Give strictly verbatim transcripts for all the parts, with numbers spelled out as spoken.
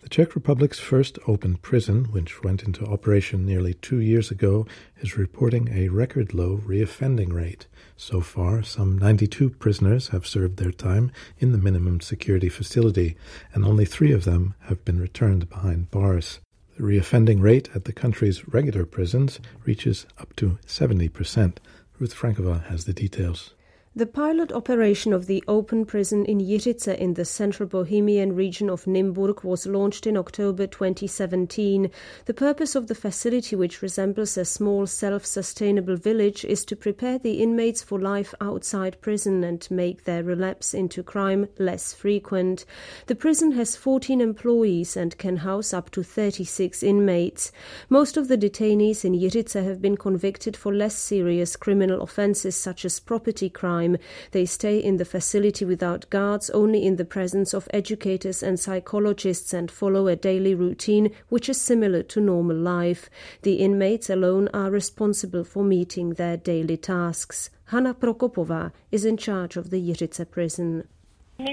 The Czech Republic's first open prison, which went into operation nearly two years ago, is reporting a record-low reoffending rate. So far, some ninety-two prisoners have served their time in the minimum security facility, and only three of them have been returned behind bars. The reoffending rate at the country's regular prisons reaches up to seventy percent. Ruth Frankova has the details. The pilot operation of the open prison in Jiřice in the central Bohemian region of Nymburk was launched in October twenty seventeen. The purpose of the facility, which resembles a small self-sustainable village, is to prepare the inmates for life outside prison and make their relapse into crime less frequent. The prison has fourteen employees and can house up to thirty-six inmates. Most of the detainees in Jiřice have been convicted for less serious criminal offences such as property crime. They stay in the facility without guards, only in the presence of educators and psychologists, and follow a daily routine which is similar to normal life. The inmates alone are responsible for meeting their daily tasks. Hanna Prokopová is in charge of the Jiřice prison. We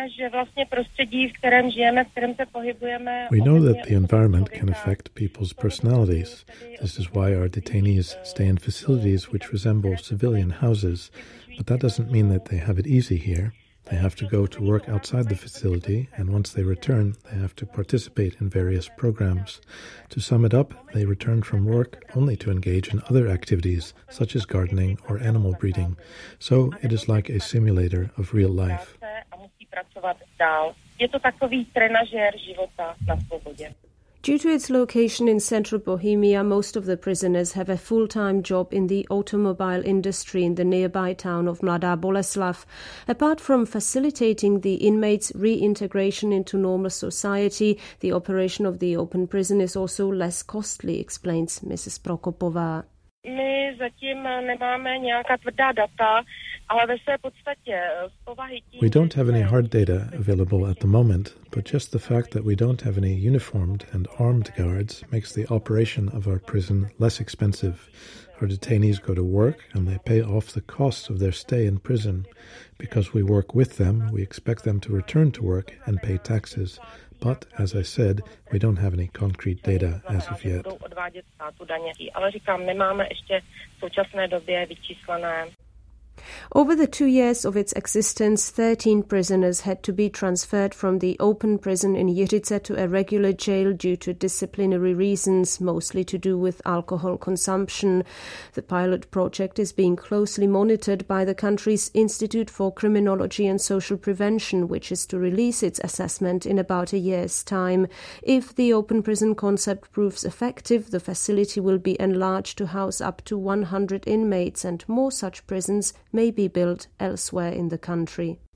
know that the environment can affect people's personalities. This is why our detainees stay in facilities which resemble civilian houses. But that doesn't mean that they have it easy here. They have to go to work outside the facility, and once they return, they have to participate in various programs. To sum it up, they return from work only to engage in other activities, such as gardening or animal breeding. So it is like a simulator of real life. Due to its location in central Bohemia, most of the prisoners have a full-time job in the automobile industry in the nearby town of Mladá Boleslav. Apart from facilitating the inmates' reintegration into normal society, the operation of the open prison is also less costly, explains Missus Prokopová. We don't have any hard data available at the moment, but just the fact that we don't have any uniformed and armed guards makes the operation of our prison less expensive. Our detainees go to work and they pay off the costs of their stay in prison. Because we work with them, we expect them to return to work and pay taxes. But, as I said, we don't have any concrete data as of yet. Over the two years of its existence, thirteen prisoners had to be transferred from the open prison in Jiřice to a regular jail due to disciplinary reasons, mostly to do with alcohol consumption. The pilot project is being closely monitored by the country's Institute for Criminology and Social Prevention, which is to release its assessment in about a year's time. If the open prison concept proves effective, the facility will be enlarged to house up to one hundred inmates, and more such prisons may be built elsewhere in the country.